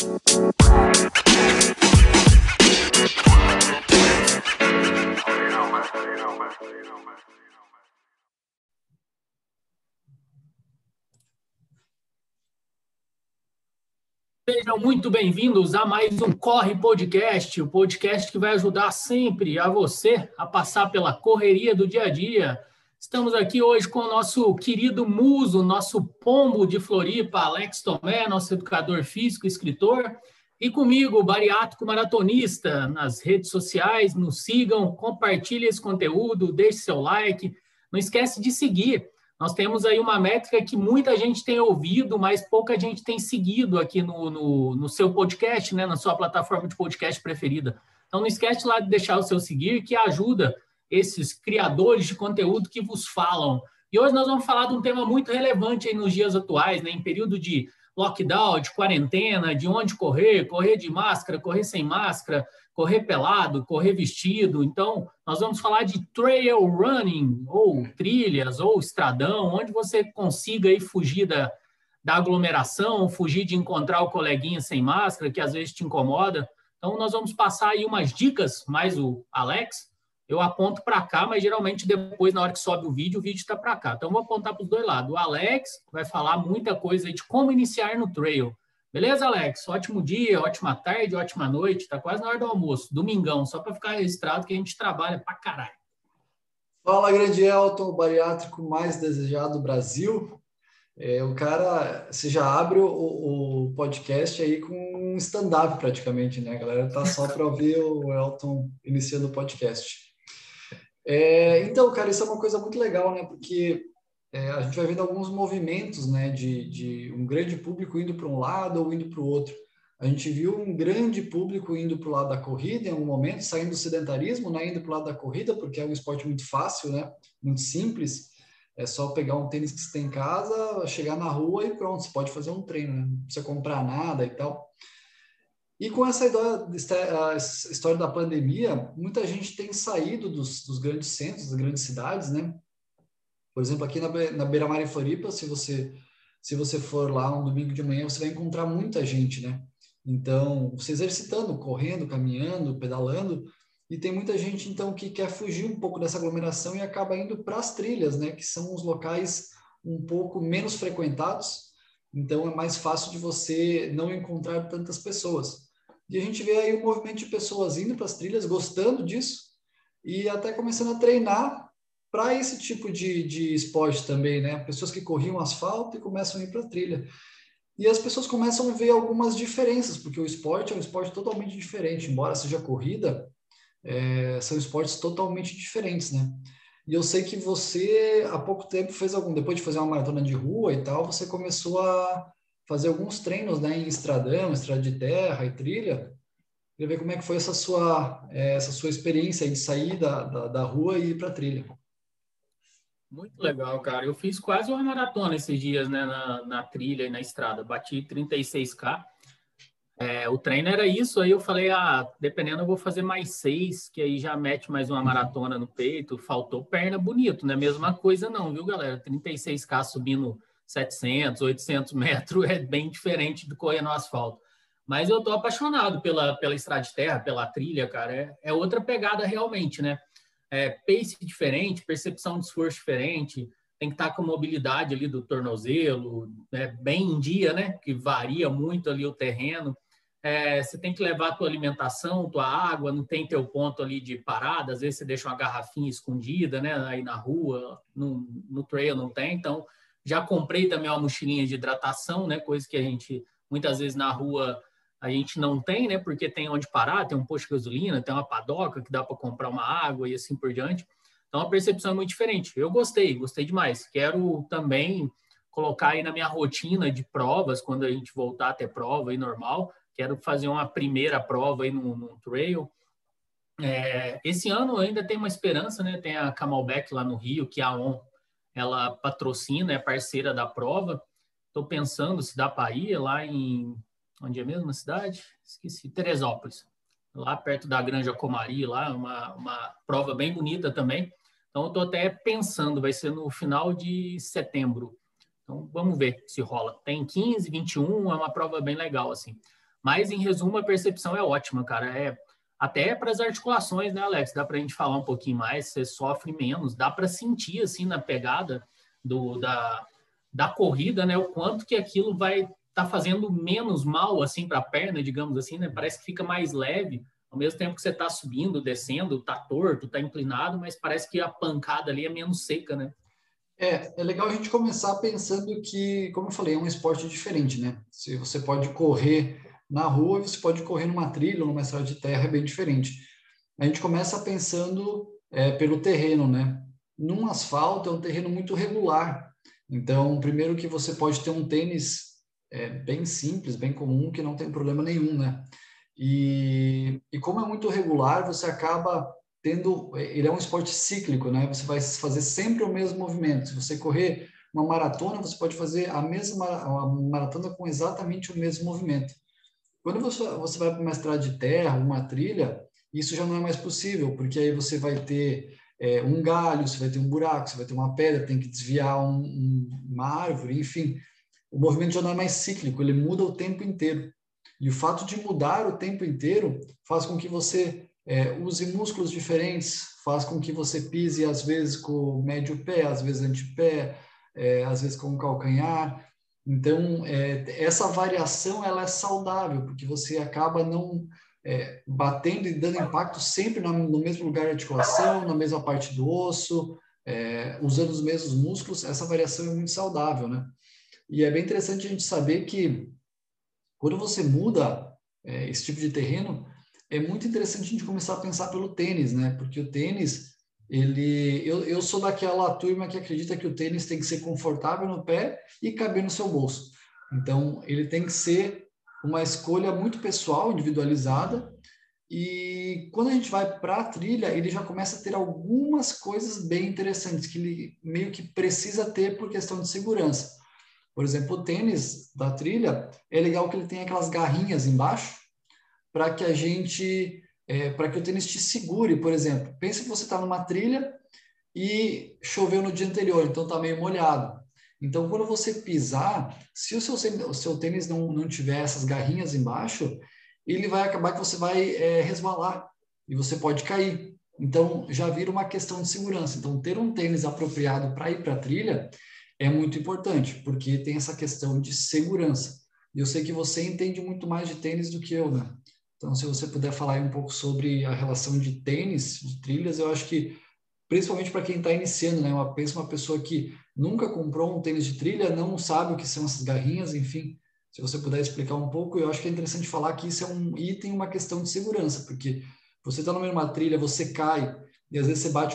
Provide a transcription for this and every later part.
Sejam muito bem-vindos a mais um Corre Podcast, o podcast que vai ajudar sempre a você a passar pela correria do dia a dia. Estamos aqui hoje com o nosso querido muso, nosso pombo de Floripa, Alex Tomé, nosso educador físico, escritor, e comigo, o bariátrico maratonista, nas redes sociais. Nos sigam, compartilhe esse conteúdo, deixe seu like, não esquece de seguir. Nós temos aí uma métrica que muita gente tem ouvido, mas pouca gente tem seguido aqui no seu podcast, né, na sua plataforma de podcast preferida. Então, não esquece lá de deixar o seu seguir, que ajuda esses criadores de conteúdo que vos falam. E hoje nós vamos falar de um tema muito relevante aí nos dias atuais, né, em período de lockdown, de quarentena, de onde correr, correr de máscara, correr sem máscara, correr pelado, correr vestido. Então, nós vamos falar de trail running, ou trilhas, ou estradão, onde você consiga aí fugir da aglomeração, fugir de encontrar o coleguinha sem máscara, que às vezes te incomoda. Então, nós vamos passar aí umas dicas, mais o Alex. Eu aponto para cá, mas geralmente depois, na hora que sobe o vídeo está para cá. Então, eu vou apontar para os dois lados. O Alex vai falar muita coisa aí de como iniciar no trail. Beleza, Alex? Ótimo dia, ótima tarde, ótima noite. Tá quase na hora do almoço. Domingão, só para ficar registrado que a gente trabalha pra caralho. Fala, grande Elton, o bariátrico mais desejado do Brasil. O cara, você já abre o podcast aí com um stand-up praticamente, né? A galera tá só para ouvir o Elton iniciando o podcast. Então, cara, isso é uma coisa muito legal, né? Porque a gente vai vendo alguns movimentos, né, de um grande público indo para um lado ou indo para o outro. A gente viu um grande público indo para o lado da corrida em algum momento, saindo do sedentarismo, né, indo para o lado da corrida, porque é um esporte muito fácil, né, muito simples. É só pegar um tênis que você tem em casa, chegar na rua e pronto, você pode fazer um treino, né? Não precisa comprar nada e tal. E com essa história da pandemia, muita gente tem saído dos grandes centros, das grandes cidades, né? Por exemplo, aqui na Beira-Mar em Floripa, se você for lá um domingo de manhã, você vai encontrar muita gente, né? Então, se exercitando, correndo, caminhando, pedalando, e tem muita gente, então, que quer fugir um pouco dessa aglomeração e acaba indo para as trilhas, né? Que são os locais um pouco menos frequentados, então é mais fácil de você não encontrar tantas pessoas. E a gente vê aí um movimento de pessoas indo para as trilhas, gostando disso, e até começando a treinar para esse tipo de esporte também, né? Pessoas que corriam asfalto e começam a ir para a trilha. E as pessoas começam a ver algumas diferenças, porque o esporte é um esporte totalmente diferente, embora seja corrida, são esportes totalmente diferentes, né? E eu sei que você, há pouco tempo, depois de fazer uma maratona de rua e tal, você começou a fazer alguns treinos, né, em estradão, estrada de terra e trilha. Queria ver como é que foi essa sua experiência aí de sair da rua e ir para a trilha. Muito legal, cara. Eu fiz quase uma maratona esses dias, né, na trilha e na estrada. Bati 36K. O treino era isso, aí eu falei, dependendo eu vou fazer mais 6, que aí já mete mais uma maratona no peito. Faltou perna bonito, não é a mesma coisa não, viu, galera? 36K subindo 700, 800 metros é bem diferente do correr no asfalto. Mas eu tô apaixonado pela estrada de terra, pela trilha, cara. É outra pegada realmente, né? Pace diferente, percepção de esforço diferente, tem que estar com mobilidade ali do tornozelo, né, bem em dia, né, que varia muito ali o terreno. Você tem que levar a tua alimentação, tua água, não tem teu ponto ali de parada, às vezes você deixa uma garrafinha escondida, né, aí na rua, no trail não tem, então já comprei também uma mochilinha de hidratação, né, coisa que a gente, muitas vezes na rua, a gente não tem, né? Porque tem onde parar, tem um posto de gasolina, tem uma padoca que dá para comprar uma água e assim por diante. Então a percepção é muito diferente. Eu gostei demais. Quero também colocar aí na minha rotina de provas, quando a gente voltar a ter prova aí normal. Quero fazer uma primeira prova aí no trail. Esse ano ainda tem uma esperança, né? Tem a Camelback lá no Rio, que a ON ela patrocina, é parceira da prova. Estou pensando se dá para ir lá em onde é mesmo a cidade? Esqueci, Teresópolis, lá perto da Granja Comari, lá uma prova bem bonita também. Então, eu estou até pensando, vai ser no final de setembro. Então, vamos ver se rola. Tem 15, 21, é uma prova bem legal, assim. Mas, em resumo, a percepção é ótima, cara. Até para as articulações, né, Alex? Dá para a gente falar um pouquinho mais, você sofre menos, dá para sentir, assim, na pegada da corrida, né, o quanto que aquilo vai estar fazendo menos mal, assim, para a perna, digamos assim, né? Parece que fica mais leve, ao mesmo tempo que você está subindo, descendo, está torto, está inclinado, mas parece que a pancada ali é menos seca, né? É legal a gente começar pensando que, como eu falei, é um esporte diferente, né? Se você pode correr na rua, você pode correr numa trilha ou numa estrada de terra, é bem diferente. A gente começa pensando pelo terreno, né? Num asfalto é um terreno muito regular. Então, primeiro que você pode ter um tênis bem simples, bem comum, que não tem problema nenhum, né? E como é muito regular, você acaba ele é um esporte cíclico, né? Você vai fazer sempre o mesmo movimento. Se você correr uma maratona, você pode fazer a maratona com exatamente o mesmo movimento. Quando você vai para uma estrada de terra, uma trilha, isso já não é mais possível, porque aí você vai ter um galho, você vai ter um buraco, você vai ter uma pedra, tem que desviar uma árvore, enfim. O movimento já não é mais cíclico, ele muda o tempo inteiro. E o fato de mudar o tempo inteiro faz com que você use músculos diferentes, faz com que você pise, às vezes, com o médio pé, às vezes antepé, às vezes com o calcanhar. Então, essa variação ela é saudável, porque você acaba não batendo e dando impacto sempre no mesmo lugar de articulação, na mesma parte do osso, usando os mesmos músculos. Essa variação é muito saudável, né? E é bem interessante a gente saber que quando você muda esse tipo de terreno, é muito interessante a gente começar a pensar pelo tênis, né? Porque o tênis, eu sou daquela turma que acredita que o tênis tem que ser confortável no pé e caber no seu bolso. Então, ele tem que ser uma escolha muito pessoal, individualizada. E quando a gente vai para a trilha, ele já começa a ter algumas coisas bem interessantes que ele meio que precisa ter por questão de segurança. Por exemplo, o tênis da trilha, é legal que ele tem aquelas garrinhas embaixo para que para que o tênis te segure, por exemplo. Pensa que você está numa trilha e choveu no dia anterior, então está meio molhado. Então, quando você pisar, se o seu tênis não tiver essas garrinhas embaixo, ele vai acabar que você vai resvalar e você pode cair. Então, já vira uma questão de segurança. Então, ter um tênis apropriado para ir para a trilha é muito importante, porque tem essa questão de segurança. E eu sei que você entende muito mais de tênis do que eu, né? Então, se você puder falar aí um pouco sobre a relação de tênis, de trilhas, eu acho que, principalmente para quem está iniciando, né? Pensa uma pessoa que nunca comprou um tênis de trilha, não sabe o que são essas garrinhas, enfim. Se você puder explicar um pouco, eu acho que é interessante falar que isso é um item, uma questão de segurança, porque você está no meio de uma trilha, você cai, e às vezes você bate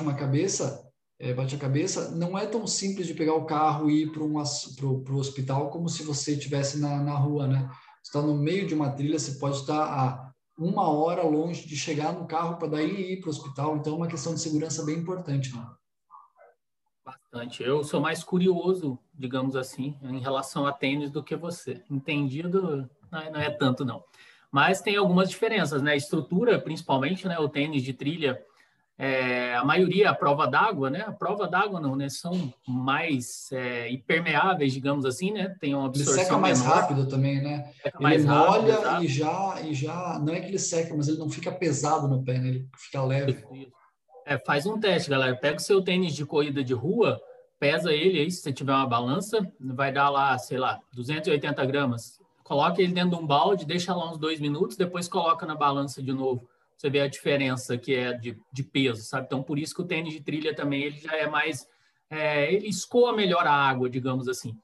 a cabeça, não é tão simples de pegar o carro e ir para o hospital como se você estivesse na rua, né? Você está no meio de uma trilha, você pode estar a 1 hora longe de chegar no carro para daí ir para o hospital, então é uma questão de segurança bem importante, né? Bastante. Eu sou mais curioso, digamos assim, em relação a tênis do que você. Entendido, não é tanto, não. Mas tem algumas diferenças, né? A estrutura, principalmente, né? O tênis de trilha, a maioria é a prova d'água, né? A prova d'água não, né? São mais impermeáveis, digamos assim, né? Tem uma Ele seca absorção mais menor, rápido também, né? seca Ele mais rápido, molha exato. não é que ele seca, mas ele não fica pesado no pé, né? Ele fica leve. Isso. Faz um teste, galera. Pega o seu tênis de corrida de rua, pesa ele aí, se você tiver uma balança, vai dar lá, sei lá, 280 gramas. Coloca ele dentro de um balde, deixa lá uns 2 minutos, depois coloca na balança de novo. Você vê a diferença que é de peso, sabe? Então, por isso que o tênis de trilha também, ele já é mais... ele escoa melhor a água, digamos assim.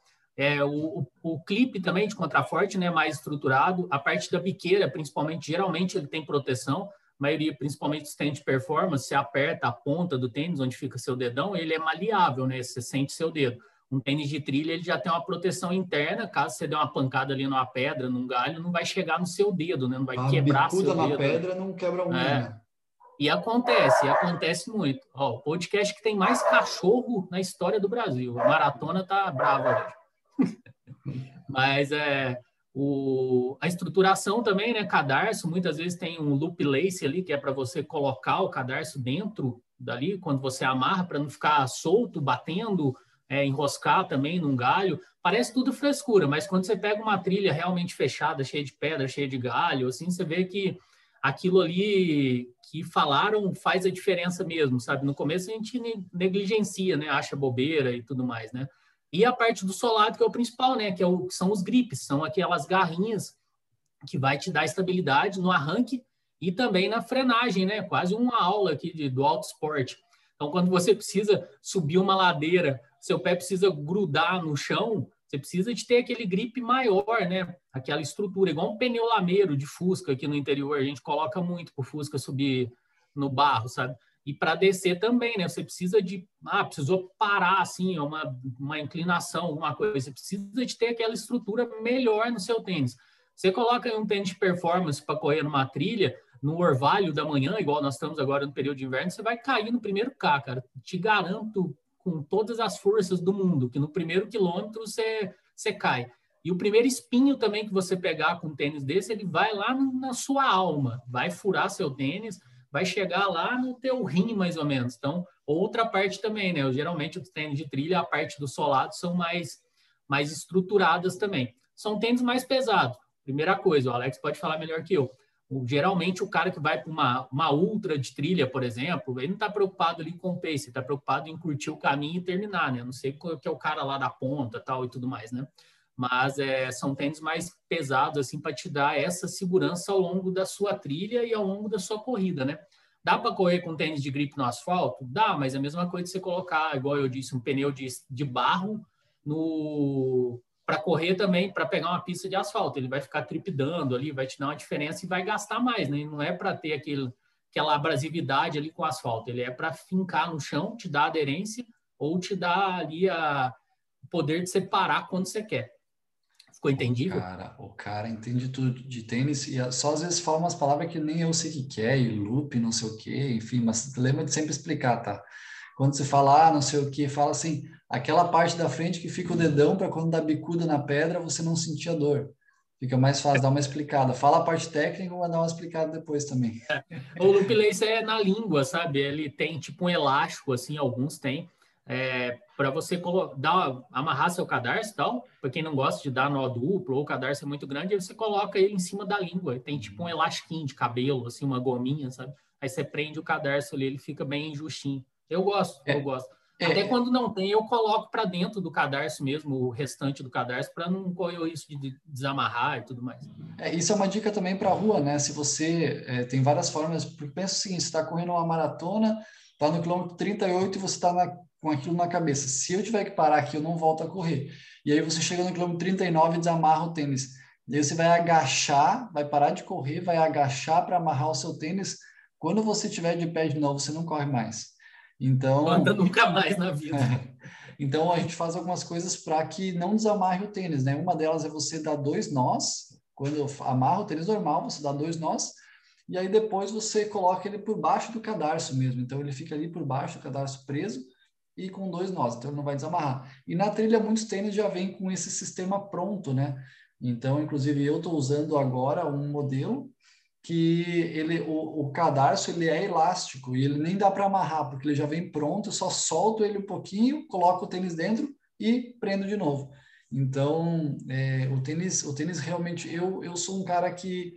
O clipe também de contraforte, né, mais estruturado. A parte da biqueira, principalmente, geralmente ele tem proteção, maioria, principalmente os tênis de performance, você aperta a ponta do tênis, onde fica seu dedão, ele é maleável, né? Você sente seu dedo. Um tênis de trilha, ele já tem uma proteção interna, caso você dê uma pancada ali numa pedra, num galho, não vai chegar no seu dedo, né? Não vai A quebrar seu bicuda na dedo ali. pedra não quebra a unha, né? E acontece muito. Ó, o podcast que tem mais cachorro na história do Brasil. A maratona tá brava hoje. Mas a estruturação também, né? Cadarço, muitas vezes tem um loop lace ali, que é para você colocar o cadarço dentro dali, quando você amarra, para não ficar solto, batendo. enroscar também num galho, parece tudo frescura, mas quando você pega uma trilha realmente fechada, cheia de pedra, cheia de galho, assim, você vê que aquilo ali que falaram faz a diferença mesmo, sabe? No começo a gente negligencia, né? Acha bobeira e tudo mais, né? E a parte do solado, que é o principal, né? Que são os gripes, são aquelas garrinhas que vai te dar estabilidade no arranque e também na frenagem, né? Quase uma aula aqui do auto esporte. Então, quando você precisa subir uma ladeira, seu pé precisa grudar no chão, você precisa de ter aquele grip maior, né? Aquela estrutura, igual um pneu lameiro de Fusca aqui no interior, a gente coloca muito para o Fusca subir no barro, sabe? E para descer também, né? Você precisa precisou parar assim, uma inclinação, alguma coisa. Você precisa de ter aquela estrutura melhor no seu tênis. Você coloca um tênis de performance para correr numa trilha, no orvalho da manhã, igual nós estamos agora no período de inverno, você vai cair no primeiro K, cara. Te garanto com todas as forças do mundo, que no primeiro quilômetro você cai. E o primeiro espinho também que você pegar com um tênis desse, ele vai lá na sua alma, vai furar seu tênis, vai chegar lá no teu rim, mais ou menos. Então, outra parte também, né? Geralmente os tênis de trilha, a parte do solado são mais estruturadas também. São tênis mais pesados. Primeira coisa, o Alex pode falar melhor que eu. Geralmente, o cara que vai para uma ultra de trilha, por exemplo, ele não está preocupado ali com o pace, está preocupado em curtir o caminho e terminar, né? Não sei qual que é o cara lá da ponta tal e tudo mais, né? Mas são tênis mais pesados, assim, para te dar essa segurança ao longo da sua trilha e ao longo da sua corrida, né? Dá para correr com tênis de grip no asfalto? Dá, mas é a mesma coisa de você colocar, igual eu disse, um pneu de barro para correr também, para pegar uma pista de asfalto. Ele vai ficar tripidando ali, vai te dar uma diferença e vai gastar mais, né? Não é para ter aquela abrasividade ali com o asfalto. Ele é para fincar no chão, te dar aderência ou te dar ali o poder de você parar quando você quer. Ficou entendível? O cara entende tudo de tênis e só às vezes fala umas palavras que nem eu sei o que é, e loop, não sei o que, enfim, mas lembra de sempre explicar, tá? Quando você fala, não sei o que, fala assim, aquela parte da frente que fica o dedão para quando dá bicuda na pedra você não sentir a dor. Fica mais fácil dar uma explicada. Fala a parte técnica, eu vou dar uma explicada depois também. O loop lace é na língua, sabe? Ele tem tipo um elástico, assim, alguns têm, para você amarrar seu cadarço e tal. Para quem não gosta de dar nó duplo ou o cadarço é muito grande, aí você coloca ele em cima da língua. Tem tipo um elastiquinho de cabelo, assim, uma gominha, sabe? Aí você prende o cadarço ali, ele fica bem justinho. Eu gosto. Até quando não tem, eu coloco para dentro do cadarço mesmo, o restante do cadarço, para não correr o risco de desamarrar e tudo mais. Isso é uma dica também para a rua, né? Se você tem várias formas, porque pensa o seguinte, você está correndo uma maratona, está no quilômetro 38 e você está com aquilo na cabeça. Se eu tiver que parar aqui, eu não volto a correr. E aí você chega no quilômetro 39 e desamarra o tênis. E aí você vai agachar, vai parar de correr, vai agachar para amarrar o seu tênis. Quando você estiver de pé de novo, você não corre mais. Então, anda nunca mais na vida. Então a gente faz algumas coisas para que não desamarre o tênis, né? Uma delas é você dar 2 nós. Quando eu amarro o tênis normal, você dá 2 nós. E aí depois você coloca ele por baixo do cadarço mesmo. Então ele fica ali por baixo do cadarço preso e com 2 nós. Então ele não vai desamarrar. E na trilha muitos tênis já vêm com esse sistema pronto, né? Então, inclusive, eu estou usando agora um modelo que o cadarço ele é elástico e ele nem dá para amarrar, porque ele já vem pronto, eu só solto ele um pouquinho, coloco o tênis dentro e prendo de novo. Então, o tênis realmente, eu sou um cara que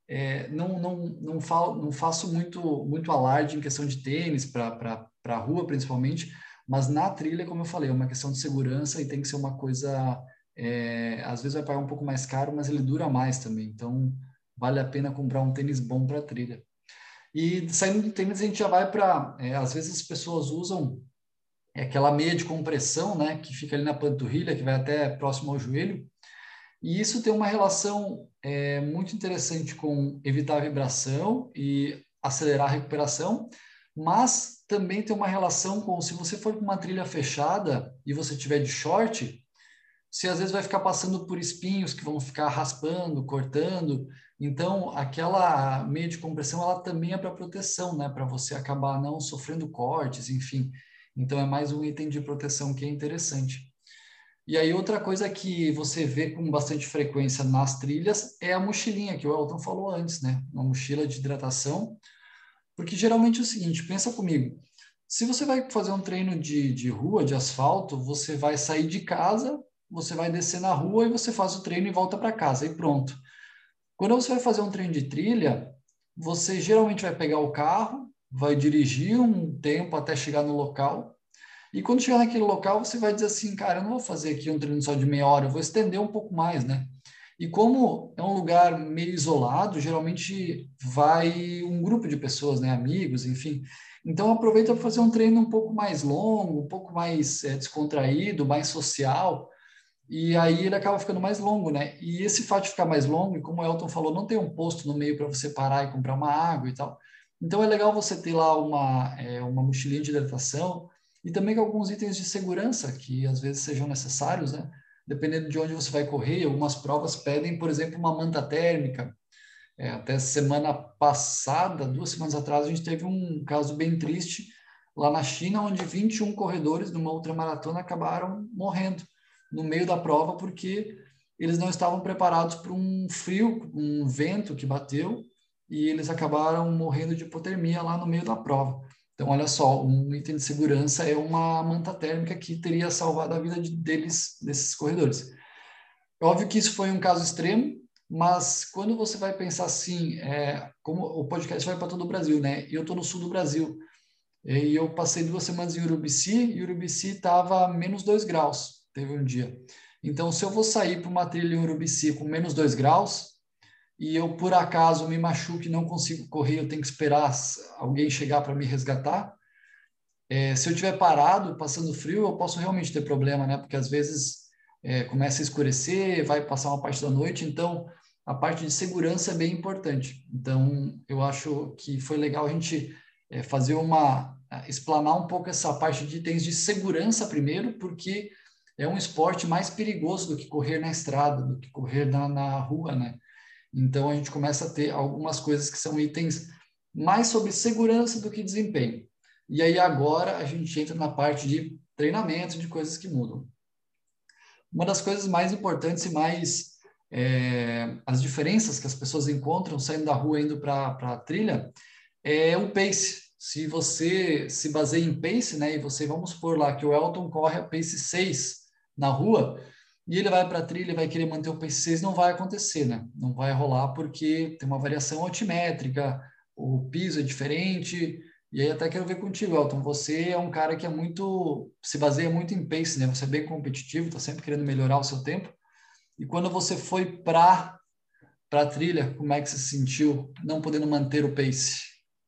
não faço muito alarde em questão de tênis para a rua, principalmente, mas na trilha, como eu falei, é uma questão de segurança e tem que ser uma coisa, às vezes vai pagar um pouco mais caro, mas ele dura mais também. Então, vale a pena comprar um tênis bom para trilha. E saindo do tênis, a gente já vai para... às vezes as pessoas usam aquela meia de compressão, né, que fica ali na panturrilha, que vai até próximo ao joelho. E isso tem uma relação muito interessante com evitar a vibração e acelerar a recuperação, mas também tem uma relação com, se você for para uma trilha fechada e você tiver de short, você às vezes vai ficar passando por espinhos que vão ficar raspando, cortando. Então, aquela meia de compressão, ela também é para proteção, né? Para você acabar não sofrendo cortes, enfim. Então, é mais um item de proteção que é interessante. E aí, outra coisa que você vê com bastante frequência nas trilhas é a mochilinha, que o Elton falou antes, né? Uma mochila de hidratação. Porque geralmente é o seguinte, pensa comigo, Se você vai fazer um treino de rua, de asfalto, você vai sair de casa, você vai descer na rua e você faz o treino e volta para casa e pronto. Quando você vai fazer um treino de trilha, você geralmente vai pegar o carro, vai dirigir um tempo até chegar no local. E quando chegar naquele local, você vai dizer assim, cara, eu não vou fazer aqui um treino só de meia hora, eu vou estender um pouco mais, né? E como é um lugar meio isolado, geralmente vai um grupo de pessoas, né? Amigos, enfim. Então aproveita para fazer um treino um pouco mais longo, um pouco mais descontraído, mais social. E aí ele acaba ficando mais longo, né? E esse fato de ficar mais longo, e como o Elton falou, não tem um posto no meio para você parar e comprar uma água e tal. Então é legal você ter lá uma mochilinha de hidratação e também com alguns itens de segurança que às vezes sejam necessários, né? Dependendo de onde você vai correr, algumas provas pedem, por exemplo, uma manta térmica. Até semana passada, 2 semanas atrás, a gente teve um caso bem triste lá na China, onde 21 corredores de uma ultramaratona acabaram morrendo no meio da prova porque eles não estavam preparados para um frio, um vento que bateu e eles acabaram morrendo de hipotermia lá no meio da prova. Então, olha só, um item de segurança é uma manta térmica que teria salvado a vida desses corredores. Óbvio que isso foi um caso extremo, mas quando você vai pensar assim, como o podcast vai para todo o Brasil, né? Eu estou no sul do Brasil, e eu passei 2 semanas em Urubici, e Urubici estava -2 graus, teve um dia. Então, se eu vou sair para uma trilha em Urubici com -2 graus, e eu, por acaso, me machuco e não consigo correr, eu tenho que esperar alguém chegar para me resgatar, se eu estiver parado, passando frio, eu posso realmente ter problema, né? Porque às vezes começa a escurecer, vai passar uma parte da noite, então a parte de segurança é bem importante. Então, eu acho que foi legal a gente fazer explanar um pouco essa parte de itens de segurança primeiro, porque é um esporte mais perigoso do que correr na estrada, do que correr na rua, né? Então, a gente começa a ter algumas coisas que são itens mais sobre segurança do que desempenho. E aí, agora, a gente entra na parte de treinamento, de coisas que mudam. Uma das coisas mais importantes e mais as diferenças que as pessoas encontram saindo da rua indo para a trilha é o pace. Se você se baseia em pace, né, e você, vamos supor lá que o Elton corre a pace 6 na rua e ele vai para a trilha e vai querer manter o pace 6, não vai acontecer, né? Não vai rolar porque tem uma variação altimétrica, o piso é diferente. E aí até quero ver contigo, Elton. Você é um cara que se baseia muito em pace, né? Você é bem competitivo, está sempre querendo melhorar o seu tempo. E quando você foi para a trilha, como é que você se sentiu não podendo manter o pace?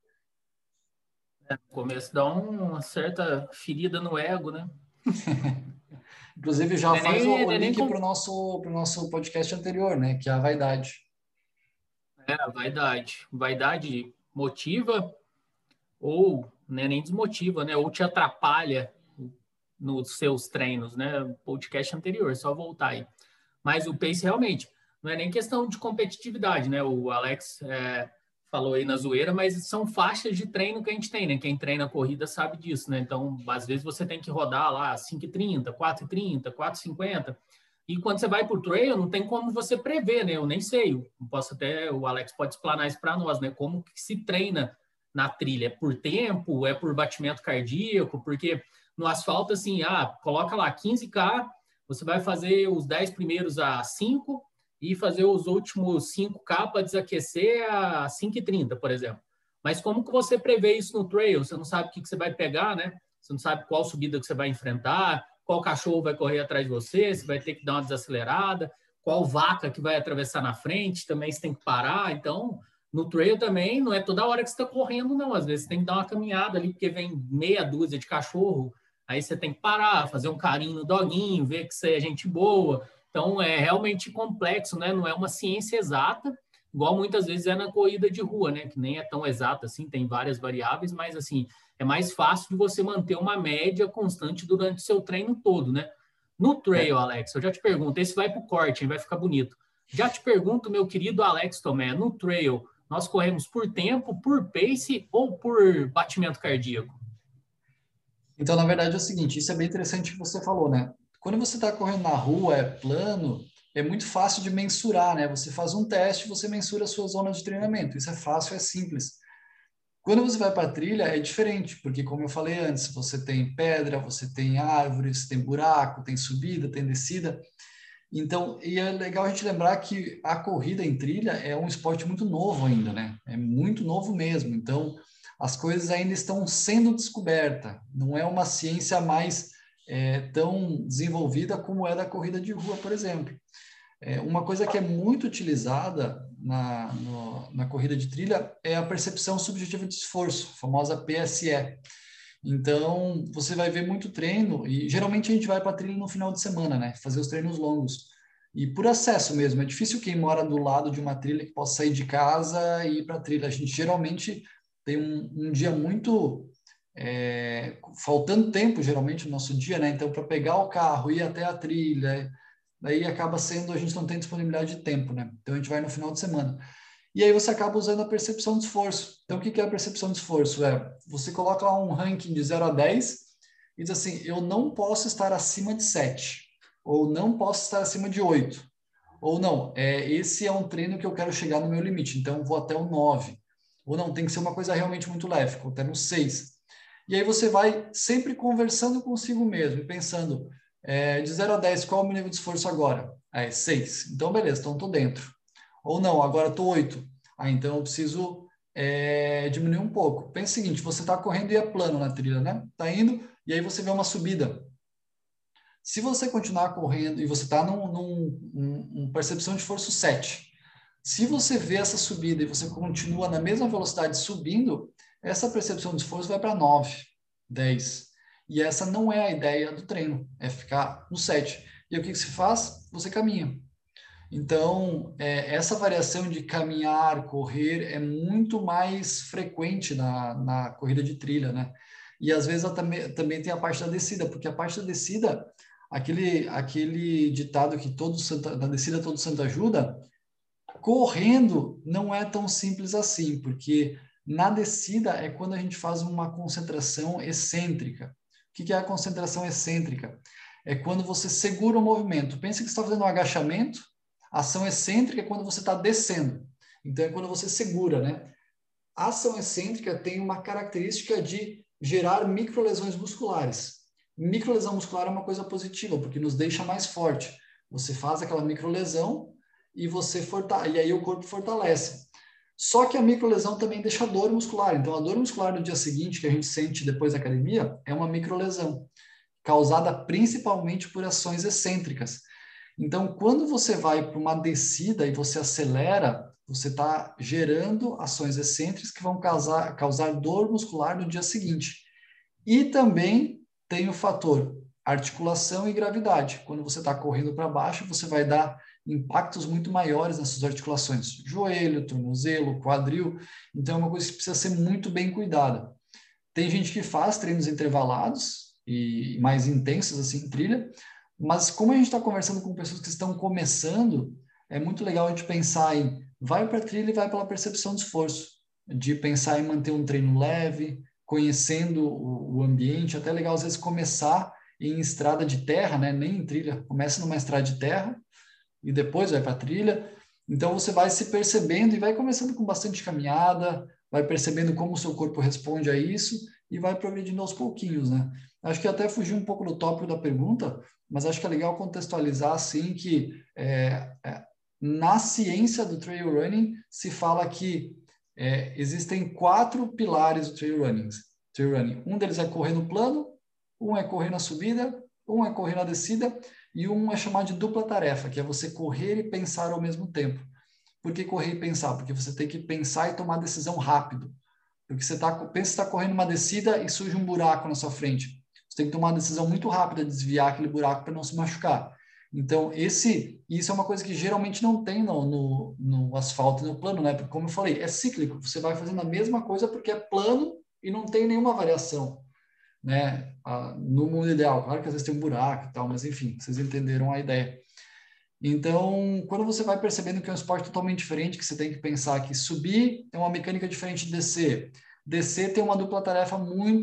No começo dá uma certa ferida no ego, né? Inclusive, já Não é faz o nem link para o nosso podcast anterior, né? Que é a vaidade. a vaidade. Vaidade motiva ou né, nem desmotiva, né? Ou te atrapalha nos seus treinos, né? Podcast anterior, só voltar aí. Mas o pace realmente não é nem questão de competitividade, né? O Alex falou aí na zoeira, mas são faixas de treino que a gente tem, né? Quem treina corrida sabe disso, né? Então, às vezes você tem que rodar lá 5h30, 4h30, 4h50. E quando você vai para o trail, não tem como você prever, né? Eu nem sei. O Alex pode explanar isso para nós, né? Como que se treina na trilha? É por tempo? É por batimento cardíaco? Porque no asfalto, assim, coloca lá 15K, você vai fazer os 10 primeiros a 5 e fazer os últimos 5K para desaquecer a 5h30, por exemplo. Mas como que você prevê isso no trail? Você não sabe o que você vai pegar, né? Você não sabe qual subida que você vai enfrentar, qual cachorro vai correr atrás de você, você vai ter que dar uma desacelerada, qual vaca que vai atravessar na frente, também você tem que parar. Então, no trail também, não é toda hora que você está correndo, não. Às vezes você tem que dar uma caminhada ali, porque vem meia dúzia de cachorro, aí você tem que parar, fazer um carinho no doguinho, ver que você é gente boa. Então, é realmente complexo, né? Não é uma ciência exata, igual muitas vezes é na corrida de rua, né? Que nem é tão exata assim, tem várias variáveis, mas assim, é mais fácil de você manter uma média constante durante o seu treino todo, né? No trail, Alex, eu já te pergunto, esse vai para o corte, hein? Vai ficar bonito. Já te pergunto, meu querido Alex Tomé, no trail, nós corremos por tempo, por pace ou por batimento cardíaco? Então, na verdade, é o seguinte, isso é bem interessante que você falou, né? Quando você está correndo na rua, é plano, é muito fácil de mensurar, né? Você faz um teste, você mensura a sua zona de treinamento. Isso é fácil, é simples. Quando você vai para a trilha é diferente, porque como eu falei antes, você tem pedra, você tem árvores, tem buraco, tem subida, tem descida. Então, e é legal a gente lembrar que a corrida em trilha é um esporte muito novo ainda, né? É muito novo mesmo. Então, as coisas ainda estão sendo descobertas. Não é uma ciência mais tão desenvolvida como é da corrida de rua, por exemplo. Uma coisa que é muito utilizada na corrida de trilha é a percepção subjetiva de esforço, a famosa PSE. Então, você vai ver muito treino, e geralmente a gente vai para trilha no final de semana, né? Fazer os treinos longos. E por acesso mesmo, é difícil quem mora do lado de uma trilha que possa sair de casa e ir para a trilha. A gente geralmente tem um dia muito. Faltando tempo, geralmente, no nosso dia, né? Então, para pegar o carro, ir até a trilha, daí acaba sendo, a gente não tem disponibilidade de tempo, né? Então, a gente vai no final de semana. E aí você acaba usando a percepção de esforço. Então, o que é a percepção de esforço? Você coloca lá um ranking de 0 a 10 e diz assim, eu não posso estar acima de 7, ou não posso estar acima de 8, ou não, esse é um treino que eu quero chegar no meu limite, então eu vou até o 9, ou não, tem que ser uma coisa realmente muito leve, vou até no 6. E aí você vai sempre conversando consigo mesmo, pensando, de 0 a 10, qual é o meu nível de esforço agora? 6. Então, beleza, então estou dentro. Ou não, agora estou 8. Então eu preciso diminuir um pouco. Pensa o seguinte, você está correndo e é plano na trilha, né? Está indo e aí você vê uma subida. Se você continuar correndo e você está num percepção de esforço 7, se você vê essa subida e você continua na mesma velocidade subindo, essa percepção de esforço vai para 9, 10. E essa não é a ideia do treino, é ficar no 7. E o que se faz? Você caminha. Então, essa variação de caminhar, correr, é muito mais frequente na corrida de trilha, né? E às vezes também tem a parte da descida, porque a parte da descida, aquele ditado que na descida todo santo ajuda, correndo não é tão simples assim, porque na descida é quando a gente faz uma concentração excêntrica. O que é a concentração excêntrica? É quando você segura o movimento. Pensa que você está fazendo um agachamento, a ação excêntrica é quando você está descendo. Então, é quando você segura, né? A ação excêntrica tem uma característica de gerar microlesões musculares. Microlesão muscular é uma coisa positiva, porque nos deixa mais forte. Você faz aquela microlesão e e aí o corpo fortalece. Só que a microlesão também deixa dor muscular. Então, a dor muscular no dia seguinte, que a gente sente depois da academia, é uma microlesão, causada principalmente por ações excêntricas. Então, quando você vai para uma descida e você acelera, você está gerando ações excêntricas que vão causar dor muscular no dia seguinte. E também tem o fator articulação e gravidade. Quando você está correndo para baixo, você vai dar impactos muito maiores nas suas articulações, joelho, tornozelo, quadril. Então, é uma coisa que precisa ser muito bem cuidada. Tem gente que faz treinos intervalados e mais intensos, assim, em trilha, mas como a gente está conversando com pessoas que estão começando, é muito legal a gente pensar em vai para a trilha e vai pela percepção de esforço, de pensar em manter um treino leve, conhecendo o ambiente, até legal às vezes começar em estrada de terra, né? Nem em trilha, começa numa estrada de terra e depois vai para a trilha. Então você vai se percebendo e vai começando com bastante caminhada, vai percebendo como o seu corpo responde a isso e vai progredindo aos pouquinhos, né? Acho que até fugi um pouco do tópico da pergunta, mas acho que é legal contextualizar assim que na ciência do trail running se fala que existem 4 pilares do trail running. Um deles é correr no plano, um é correr na subida, um é correr na descida e um é chamado de dupla tarefa, que é você correr e pensar ao mesmo tempo. Por que correr e pensar? Porque você tem que pensar e tomar decisão rápido. Porque você está correndo uma descida e surge um buraco na sua frente. Você tem que tomar uma decisão muito rápida de desviar aquele buraco para não se machucar. Então, isso é uma coisa que geralmente não tem no asfalto e no plano, né? Porque, como eu falei, é cíclico. Você vai fazendo a mesma coisa porque é plano e não tem nenhuma variação, né? No mundo ideal. Claro que às vezes tem um buraco e tal, mas enfim, vocês entenderam a ideia. Então, quando você vai percebendo que é um esporte totalmente diferente, que você tem que pensar que subir é uma mecânica diferente de descer. Descer tem uma dupla tarefa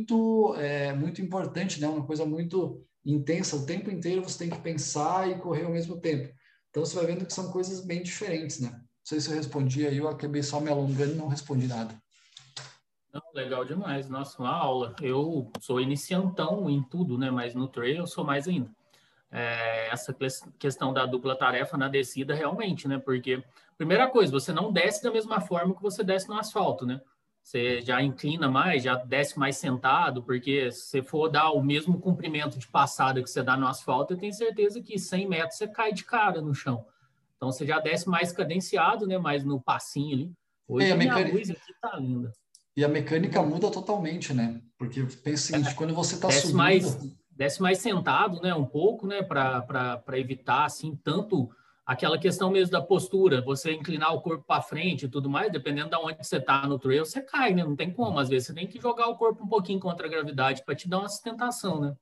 muito importante, né? Uma coisa muito intensa. O tempo inteiro você tem que pensar e correr ao mesmo tempo. Então, você vai vendo que são coisas bem diferentes, né? Não sei se eu respondi aí, eu acabei só me alongando e não respondi nada. Não, legal demais. Nossa, uma aula. Eu sou iniciantão em tudo, né? Mas no trail eu sou mais ainda. Essa questão da dupla tarefa na descida, realmente, né? Porque, primeira coisa, você não desce da mesma forma que você desce no asfalto, né? Você já inclina mais, já desce mais sentado, porque se você for dar o mesmo comprimento de passada que você dá no asfalto, eu tenho certeza que 100 metros você cai de cara no chão. Então, você já desce mais cadenciado, né? Mais no passinho ali. E Hoje a a minha mecânica, luz aqui tá linda. e a mecânica muda totalmente, né? Porque pensa o seguinte, quando você está desce mais, subindo, desce mais sentado, né, um pouco, né, para evitar, assim, tanto aquela questão mesmo da postura, você inclinar o corpo para frente e tudo mais, dependendo de onde você está no trail, você cai, né, não tem como, às vezes você tem que jogar o corpo um pouquinho contra a gravidade para te dar uma sustentação, né.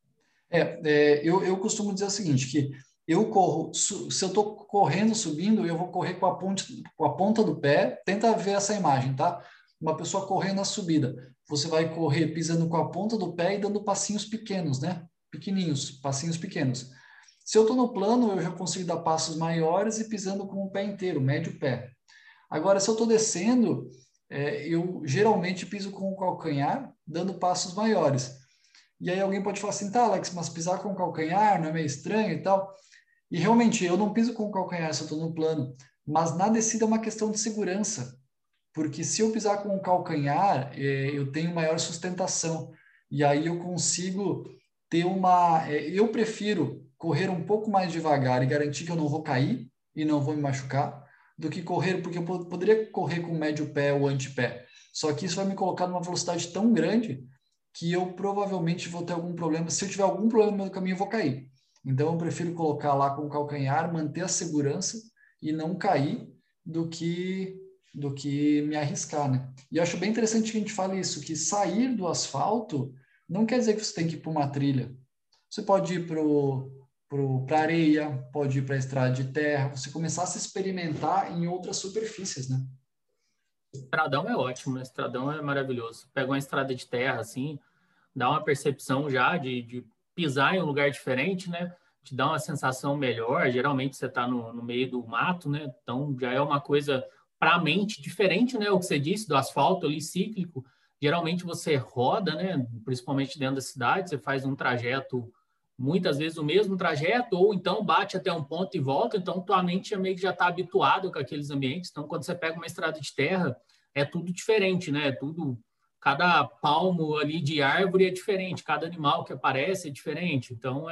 eu costumo dizer o seguinte, que eu corro, se eu estou correndo, subindo, eu vou correr com a ponta do pé, tenta ver essa imagem, tá? Uma pessoa correndo na subida, você vai correr pisando com a ponta do pé e dando passinhos pequenos, né? Pequeninhos, passinhos pequenos. Se eu estou no plano, eu já consigo dar passos maiores e pisando com o pé inteiro, médio pé. Agora, se eu estou descendo, eu geralmente piso com o calcanhar, dando passos maiores. E aí alguém pode falar assim, tá, Alex, mas pisar com o calcanhar não é meio estranho e tal? E realmente, eu não piso com o calcanhar se eu estou no plano, mas na descida é uma questão de segurança, porque se eu pisar com o calcanhar, eu tenho maior sustentação, e aí eu consigo ter eu prefiro correr um pouco mais devagar e garantir que eu não vou cair e não vou me machucar, do que correr, porque eu poderia correr com o médio pé ou antepé, só que isso vai me colocar numa velocidade tão grande que eu provavelmente vou ter algum problema. Se eu tiver algum problema no meu caminho, eu vou cair. Então, eu prefiro colocar lá com o calcanhar, manter a segurança e não cair do que me arriscar, né? E eu acho bem interessante que a gente fale isso, que sair do asfalto não quer dizer que você tem que ir para uma trilha. Você pode ir para areia, pode ir para a estrada de terra, você começar a se experimentar em outras superfícies, né? Estradão é ótimo, né? Estradão é maravilhoso. Pega uma estrada de terra, assim, dá uma percepção já de pisar em um lugar diferente, né? Te dá uma sensação melhor. Geralmente você está no meio do mato, né? Então já é uma coisa para a mente diferente, né? O que você disse do asfalto ali cíclico. Geralmente você roda, né? Principalmente dentro da cidade, você faz um trajeto, muitas vezes o mesmo trajeto, ou então bate até um ponto e volta. Então tua mente meio que já está habituado com aqueles ambientes. Então quando você pega uma estrada de terra, é tudo diferente, né? É tudo cada palmo ali de árvore é diferente, cada animal que aparece é diferente. Então,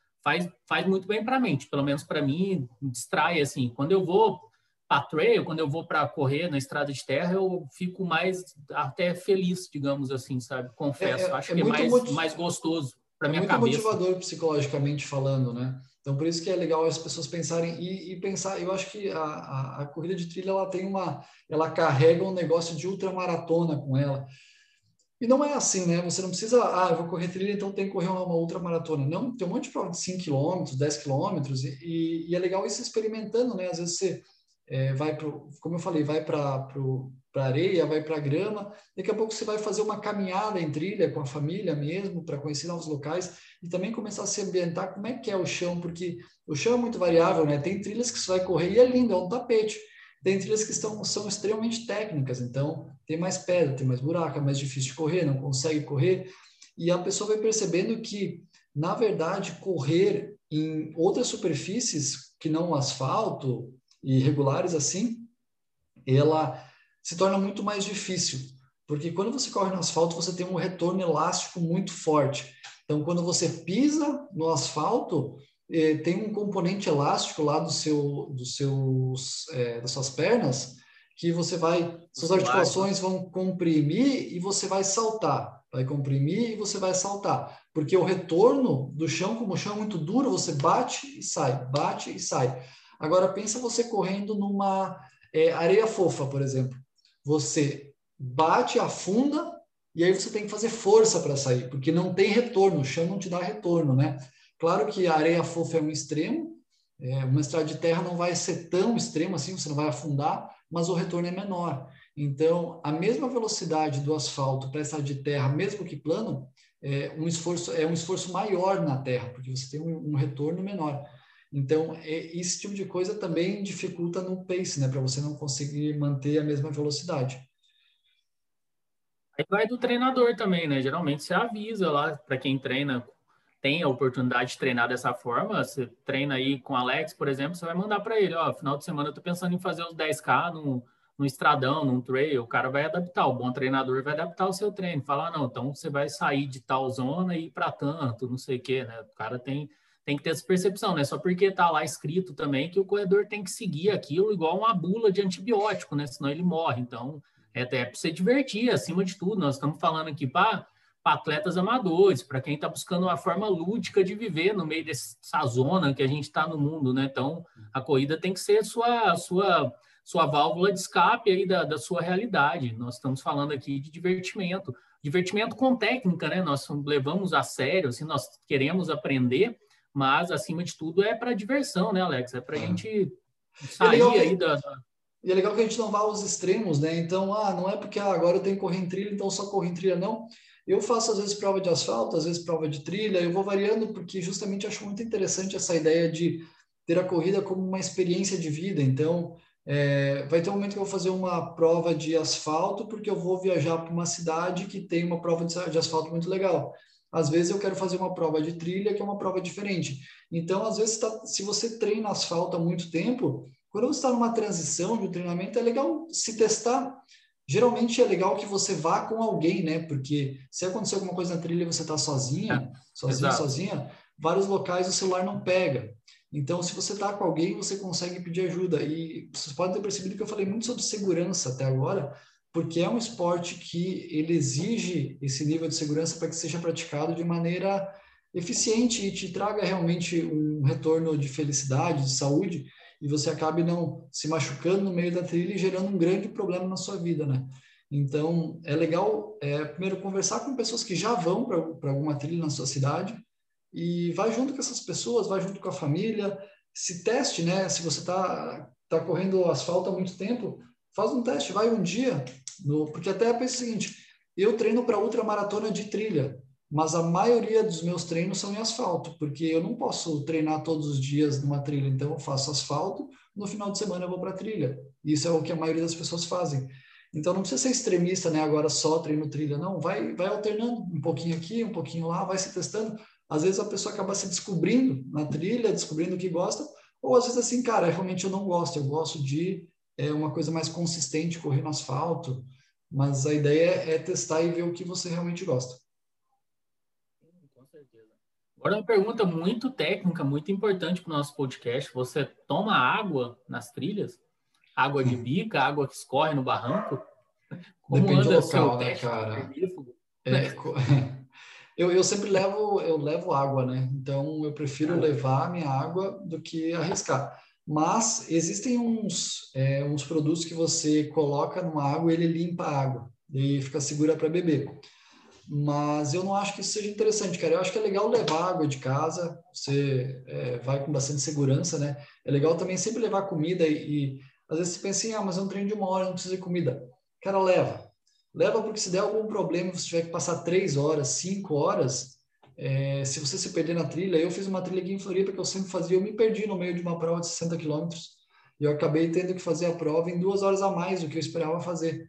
faz muito bem para a mente, pelo menos para mim, distrai assim. Quando eu vou para trail, quando eu vou para correr na estrada de terra, eu fico mais até feliz, digamos assim, sabe? É, Confesso, é, acho é que é muito, mais gostoso para é minha muito cabeça. motivador psicologicamente falando, né? Então, por isso que é legal as pessoas pensarem e pensar. Eu acho que a corrida de trilha ela tem ela carrega um negócio de ultramaratona com ela. E não é assim, né? Você não precisa, eu vou correr trilha, então tem que correr uma ultramaratona. Não, tem um monte de prova de 5 quilômetros, 10 quilômetros, e é legal ir se experimentando, né? Às vezes você vai para, como eu falei, vai para areia, vai para grama, daqui a pouco você vai fazer uma caminhada em trilha com a família mesmo, para conhecer novos locais e também começar a se ambientar como é que é o chão, porque o chão é muito variável, né? Tem trilhas que você vai correr e é lindo, é um tapete. Tem trilhas que são extremamente técnicas, então tem mais pedra, tem mais buraco, é mais difícil de correr, não consegue correr. E a pessoa vai percebendo que, na verdade, correr em outras superfícies que não o asfalto, irregulares assim, ela se torna muito mais difícil. Porque quando você corre no asfalto, você tem um retorno elástico muito forte. Então, quando você pisa no asfalto, tem um componente elástico lá das suas pernas, que você vai, suas Muscular, né? articulações vão comprimir e você vai saltar. Vai comprimir e você vai saltar. Porque o retorno do chão, como o chão é muito duro, você bate e sai, bate e sai. Agora, pensa você correndo numa areia fofa, por exemplo. Você bate, afunda e aí você tem que fazer força para sair, porque não tem retorno, o chão não te dá retorno, né? Claro que a areia fofa é um extremo, uma estrada de terra não vai ser tão extremo assim, você não vai afundar, mas o retorno é menor. Então, a mesma velocidade do asfalto para a estrada de terra, mesmo que plano, é um esforço maior na terra, porque você tem um retorno menor. Então, esse tipo de coisa também dificulta no pace, né? Para você não conseguir manter a mesma velocidade. Aí vai do treinador também, né? Geralmente você avisa lá para quem treina, tem a oportunidade de treinar dessa forma. Você treina aí com o Alex, por exemplo, você vai mandar para ele, ó, final de semana eu tô pensando em fazer os 10K no estradão, num trail. O cara vai adaptar, o bom treinador vai adaptar o seu treino. Falar, não, então você vai sair de tal zona e ir para tanto, não sei o quê, né? O cara tem que ter essa percepção, né? Só porque tá lá escrito também que o corredor tem que seguir aquilo igual uma bula de antibiótico, né? Senão ele morre. Então, é até para você divertir, acima de tudo. Nós estamos falando aqui para atletas amadores, para quem está buscando uma forma lúdica de viver no meio dessa zona que a gente está no mundo, né? Então, a corrida tem que ser sua válvula de escape aí da sua realidade. Nós estamos falando aqui de divertimento com técnica, né? Nós levamos a sério, assim, nós queremos aprender, mas acima de tudo é para diversão, né, Alex? É para a gente sair aí da. E é legal que a gente não vá aos extremos, né? Então, não é porque agora eu tenho que correr em trilha, então só correr em trilha, não. Eu faço às vezes prova de asfalto, às vezes prova de trilha, eu vou variando porque justamente acho muito interessante essa ideia de ter a corrida como uma experiência de vida. Então, vai ter um momento que eu vou fazer uma prova de asfalto porque eu vou viajar para uma cidade que tem uma prova de asfalto muito legal. Às vezes eu quero fazer uma prova de trilha que é uma prova diferente. Então, às vezes, se você treina asfalto há muito tempo, quando você está numa transição de um treinamento, é legal se testar. Geralmente é legal que você vá com alguém, né? Porque se acontecer alguma coisa na trilha e você está Exato. sozinha, vários locais o celular não pega. Então, se você está com alguém, você consegue pedir ajuda. E vocês podem ter percebido que eu falei muito sobre segurança até agora, porque é um esporte que ele exige esse nível de segurança para que seja praticado de maneira eficiente e te traga realmente um retorno de felicidade, de saúde, e você acabe não se machucando no meio da trilha e gerando um grande problema na sua vida, né? Então, é legal, primeiro, conversar com pessoas que já vão para alguma trilha na sua cidade e vai junto com essas pessoas, vai junto com a família, se teste, né? Se você tá correndo asfalto há muito tempo, faz um teste, vai um dia, porque até pensa o seguinte, eu treino para ultramaratona de trilha, mas a maioria dos meus treinos são em asfalto, porque eu não posso treinar todos os dias numa trilha, então eu faço asfalto, no final de semana eu vou para a trilha. Isso é o que a maioria das pessoas fazem. Então não precisa ser extremista, né? Agora só treino trilha, não. Vai alternando um pouquinho aqui, um pouquinho lá, vai se testando. Às vezes a pessoa acaba se descobrindo na trilha, descobrindo o que gosta, ou às vezes assim, cara, realmente eu não gosto, eu gosto de uma coisa mais consistente, correr no asfalto, mas a ideia é testar e ver o que você realmente gosta. Com certeza. Agora, uma pergunta muito técnica, muito importante para o nosso podcast. Você toma água nas trilhas? Água de bica, água que escorre no barranco? Como Depende do anda seu local, né, teste de cara? vermífugo? É, eu sempre levo água, né? Então eu prefiro Ah, levar a minha água do que arriscar. Mas existem uns produtos que você coloca numa água e ele limpa a água e fica segura para beber. Mas eu não acho que isso seja interessante, cara. Eu acho que é legal levar água de casa, você vai com bastante segurança, né? É legal também sempre levar comida e às vezes você pensa assim, mas é um treino de uma hora, não precisa de comida. Cara, leva. Leva porque se der algum problema, você tiver que passar 3 horas, 5 horas, se você se perder na trilha, eu fiz uma trilha aqui em Floripa que eu sempre fazia, eu me perdi no meio de uma prova de 60 quilômetros e eu acabei tendo que fazer a prova em 2 horas a mais do que eu esperava fazer.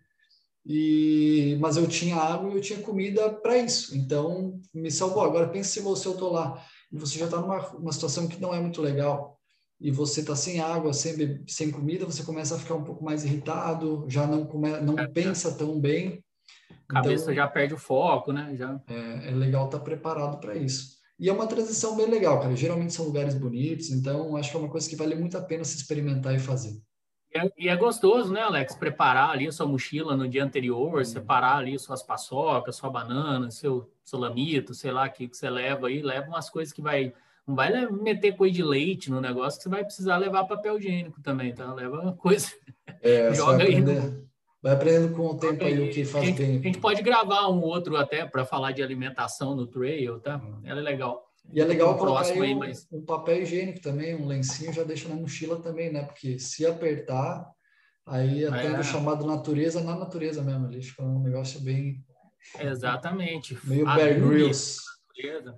Mas eu tinha água e eu tinha comida para isso, então me salvou. Agora pense se eu estou lá e você já está numa situação que não é muito legal e você está sem água, sem comida, você começa a ficar um pouco mais irritado, já não pensa tão bem. a cabeça Então já perde o foco, né? Já. é legal estar preparado para isso. E é uma transição bem legal, cara. Geralmente são lugares bonitos, então acho que é uma coisa que vale muito a pena se experimentar e fazer. E é gostoso, né, Alex? Preparar ali a sua mochila no dia anterior, separar ali suas paçocas, sua banana, seu salamito, sei lá, que você leva aí, leva umas coisas que vai. Não vai meter coisa de leite no negócio, que você vai precisar levar papel higiênico também, tá? Leva uma coisa, Você joga aí no. vai aprendendo com o tempo Joga aí o que aí. A faz gente, a bem. gente pode gravar um outro até para falar de alimentação no trail, tá? Ela é legal. E é Para legal um colocar aí próximo aí, mas. um papel higiênico também, um lencinho, já deixa na mochila também, né? Porque se apertar, aí atende o É, chamado natureza na natureza mesmo. Ali fica um negócio bem, exatamente. meio Bear Adume Grylls. natureza.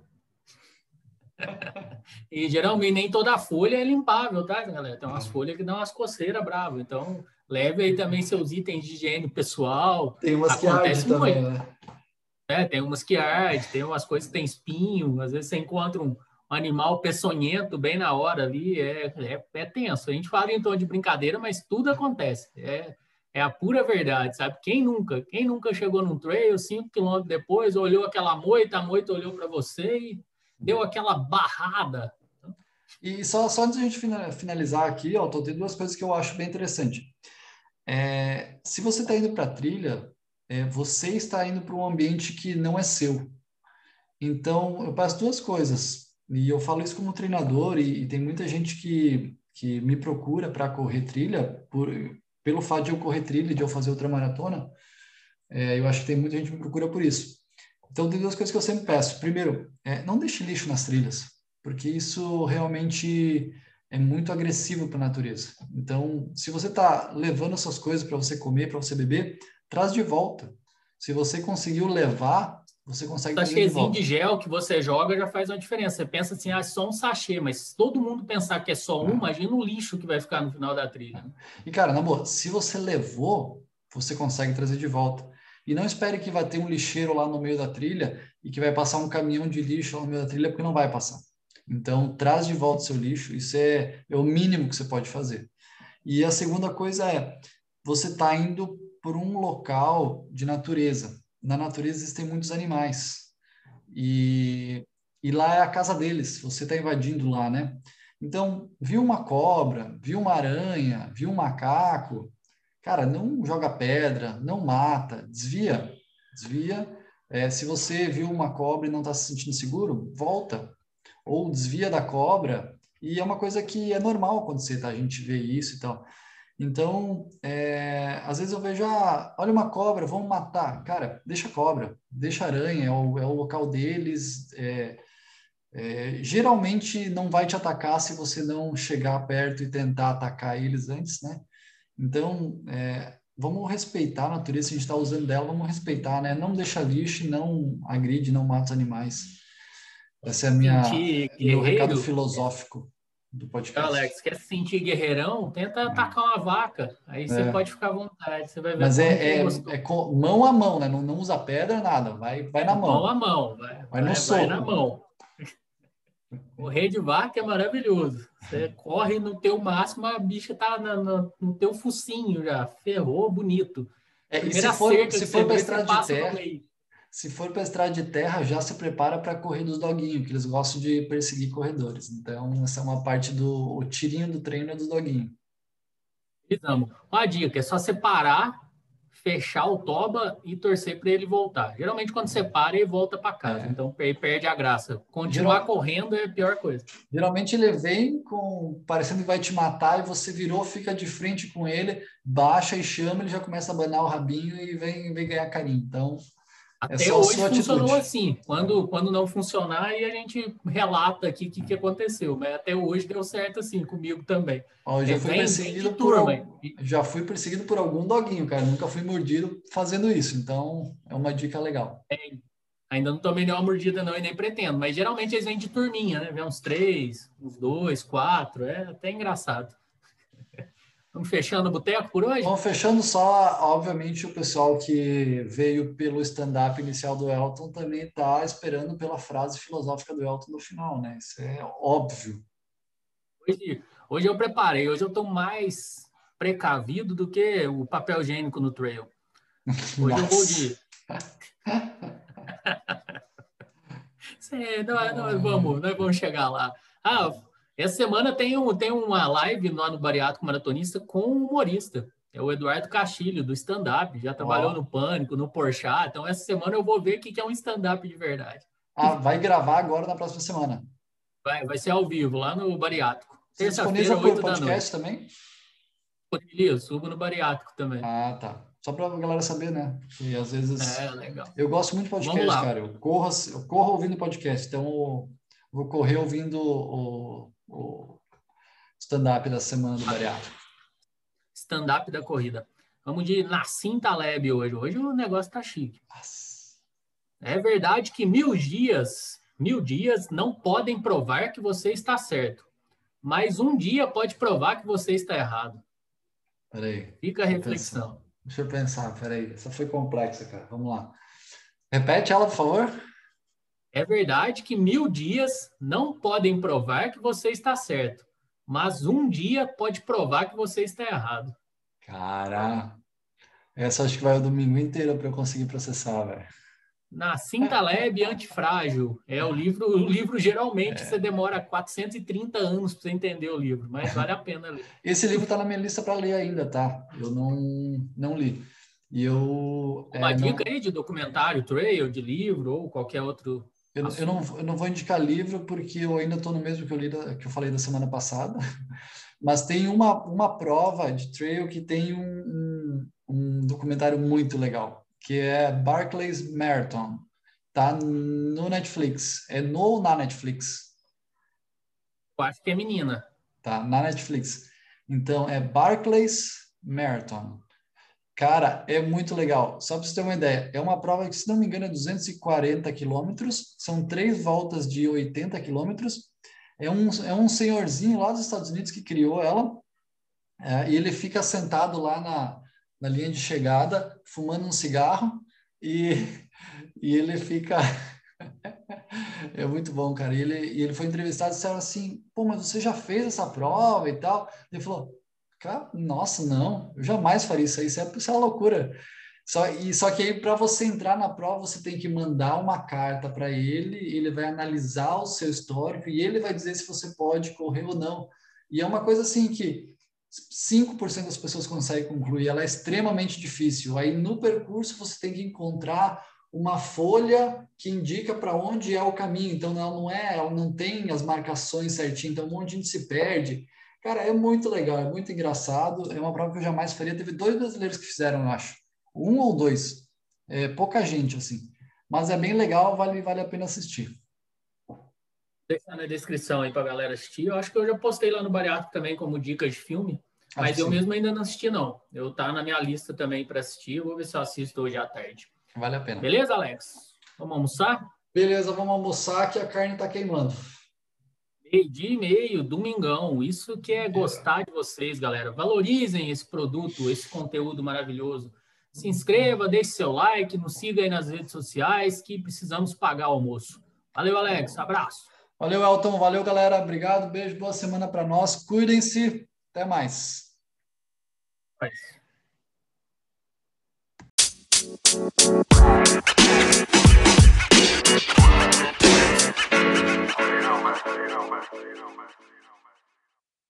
E geralmente nem toda folha é limpável, tá, galera? Tem umas folhas que dão umas coceiras bravo. Então, Leve aí também seus itens de higiene pessoal. Tem umas que arde também, né? Tem umas que arde, tem umas coisas que tem espinho. Às vezes você encontra um animal peçonhento bem na hora ali. É tenso. A gente fala em tom de brincadeira, mas tudo acontece. É a pura verdade, sabe? Quem nunca chegou num trail 5 quilômetros depois, olhou aquela moita, a moita olhou para você e deu aquela barrada. E só antes de a gente finalizar aqui, ó, tem duas coisas que eu acho bem interessante. Se você está indo para a trilha, você está indo para um ambiente que não é seu. Então, eu passo duas coisas. E eu falo isso como treinador, e tem muita gente que me procura para correr trilha, pelo fato de eu correr trilha, de eu fazer ultramaratona. Eu acho que tem muita gente que me procura por isso. Então, tem duas coisas que eu sempre peço. Primeiro, não deixe lixo nas trilhas, porque isso realmente é muito agressivo para a natureza. Então, se você está levando essas coisas para você comer, para você beber, traz de volta. Se você conseguiu levar, você consegue trazer de Sachêzinho volta. de gel que você joga já faz uma diferença. Você pensa assim, é só um sachê, mas se todo mundo pensar que é só um, imagina o lixo que vai ficar no final da trilha. Né? E, cara, na boa, se você levou, você consegue trazer de volta. E não espere que vai ter um lixeiro lá no meio da trilha e que vai passar um caminhão de lixo lá no meio da trilha, porque não vai passar. Então, traz de volta o seu lixo, isso é o mínimo que você pode fazer. E a segunda coisa você está indo por um local de natureza. Na natureza existem muitos animais. E lá é a casa deles, você está invadindo lá, né? Então, viu uma cobra, viu uma aranha, viu um macaco, cara, não joga pedra, não mata, desvia. Se você viu uma cobra e não está se sentindo seguro, volta. Ou desvia da cobra. E é uma coisa que é normal quando a gente vê isso e tal. Então, às vezes eu vejo, olha uma cobra, vamos matar. Cara, deixa a cobra, deixa a aranha, é o local deles. Geralmente não vai te atacar se você não chegar perto e tentar atacar eles antes, né? Então, vamos respeitar a natureza, se a gente está usando dela, vamos respeitar, né? Não deixa lixo, não agride, não mata os animais. Esse é meu recado filosófico do podcast. Alex, quer se sentir guerreirão? Tenta atacar uma vaca. Aí você pode ficar à vontade. Você vai ver. Mas mão a mão, né? Não usa pedra, nada. Vai na mão. Mão a mão. Vai na mão. Correr de vaca é maravilhoso. Você corre no teu máximo, a bicha tá no teu focinho já. Ferrou, bonito. Se for para estrada de terra, se for para estrada de terra, já se prepara para correr dos doguinhos, que eles gostam de perseguir corredores. Então, essa é uma parte o tirinho do treino é dos doguinhos. Uma dica, é só separar, fechar o toba e torcer para ele voltar. Geralmente, quando você para, ele volta para casa. Então, perde a graça. Continuar correndo é a pior coisa. Geralmente, ele vem parecendo que vai te matar e você virou, fica de frente com ele, baixa e chama, ele já começa a abanar o rabinho e vem ganhar carinho. Então, até hoje funcionou assim. Quando não funcionar, aí a gente relata aqui o que aconteceu. Mas até hoje deu certo assim, comigo também. Já fui perseguido por algum doguinho, cara. Nunca fui mordido fazendo isso. Então, é uma dica legal. Ainda não tomei nenhuma mordida não e nem pretendo. Mas geralmente eles vêm de turminha, né? Vem uns 3, uns 2, 4. É até engraçado. Vamos fechando o boteco por hoje? Vamos fechando só, obviamente, o pessoal que veio pelo stand-up inicial do Elton também está esperando pela frase filosófica do Elton no final, né? Isso é óbvio. Hoje eu preparei, hoje eu estou mais precavido do que o papel higiênico no trail. Hoje eu vou de... nós vamos chegar lá. Essa semana tem uma live lá no Bariátrico Maratonista com um humorista. É o Eduardo Castilho, do stand-up. Já trabalhou no Pânico, no Porchat. Então, essa semana eu vou ver o que é um stand-up de verdade. Vai gravar agora na próxima semana. Vai ser ao vivo, lá no Bariátrico. Você disponível por podcast também? Subo no Bariátrico também. Tá. Só para a galera saber, né? Porque às vezes... legal. Eu gosto muito de podcast, cara. Eu corro ouvindo podcast. Então, eu vou correr ouvindo o stand-up da semana do Bariátrico. Stand-up da corrida. Vamos de Nassim Taleb hoje. Hoje o negócio tá chique. Nossa. É verdade que 1000 dias não podem provar que você está certo. Mas um dia pode provar que você está errado. Peraí. Fica a reflexão. Deixa eu pensar, peraí. Essa foi complexa, cara. Vamos lá. Repete ela, por favor. É verdade que 1000 dias não podem provar que você está certo, mas um dia pode provar que você está errado. Cara, essa acho que vai o domingo inteiro para eu conseguir processar, velho. Nassim Taleb Antifrágil. É o livro geralmente você demora 430 anos para você entender o livro, mas vale a pena ler. Esse livro está na minha lista para ler ainda, tá? Eu não li. E eu Uma dica não, aí de documentário, trail, de livro ou qualquer outro assunto. eu não vou indicar livro porque eu ainda estou no mesmo que eu li que eu falei da semana passada. Mas tem uma prova de trail que tem um documentário muito legal, que é Barclays Marathon. Tá no Netflix. É no ou na Netflix? Eu acho que é menina. Tá na Netflix. Então, é Barclays Marathon. Cara, é muito legal. Só para você ter uma ideia, é uma prova que, se não me engano, é 240 quilômetros. São 3 voltas de 80 quilômetros. É um senhorzinho lá dos Estados Unidos que criou ela. E ele fica sentado lá na linha de chegada, fumando um cigarro, e, e ele fica. É muito bom, cara. E ele foi entrevistado e disseram assim: pô, mas você já fez essa prova e tal? Ele falou: cara, nossa, não, eu jamais faria isso aí, isso é uma loucura. Só que aí, para você entrar na prova, você tem que mandar uma carta para ele vai analisar o seu histórico e ele vai dizer se você pode correr ou não. E é uma coisa assim que 5% das pessoas conseguem concluir, ela é extremamente difícil. Aí no percurso você tem que encontrar uma folha que indica para onde é o caminho. Então ela não tem as marcações certinho, então um monte de gente se perde. Cara, é muito legal, é muito engraçado. É uma prova que eu jamais faria. Teve 2 brasileiros que fizeram, eu acho. Um ou dois. É pouca gente, assim. Mas é bem legal, vale a pena assistir. Deixar na descrição aí para a galera assistir. Eu acho que eu já postei lá no Bariátrico também como dicas de filme, Acho que mas eu sim. mesmo ainda não assisti, não. Eu tá na minha lista também para assistir. Eu vou ver se eu assisto hoje à tarde. Vale a pena. Beleza, Alex? Vamos almoçar? Beleza, vamos almoçar que a carne tá queimando. 12h30, domingão. Isso que é É. gostar de vocês, galera. Valorizem esse produto, esse conteúdo maravilhoso. Se inscreva, deixe seu like, nos siga aí nas redes sociais que precisamos pagar o almoço. Valeu, Alex. Abraço. Valeu, Elton. Valeu, galera. Obrigado. Beijo, boa semana para nós. Cuidem-se. Até mais. Vai.